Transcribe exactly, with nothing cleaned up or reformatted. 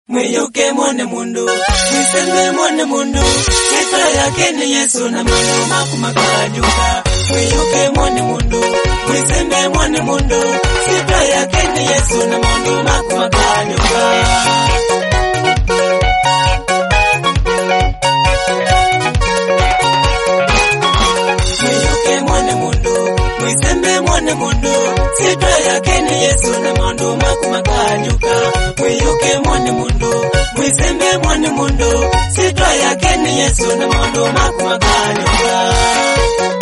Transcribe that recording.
Mwiyuke mwone mundu, mwisembe mwone mundu, sita yake ni Yesu na maneno makumakajuka. Mwiyuke mwone mundu, mwisembe mwone mundu, sita yake ni Yesu na maneno makumakajuka. Mwiyuke mwone mundu, mwisembe mwone mundu, sita yake ni Yesu na maneno makumakajuka. Mwiyuke mwone mundu, mwisembe mwone mundu, sita yake ni Yesu na maneno makumakajuka.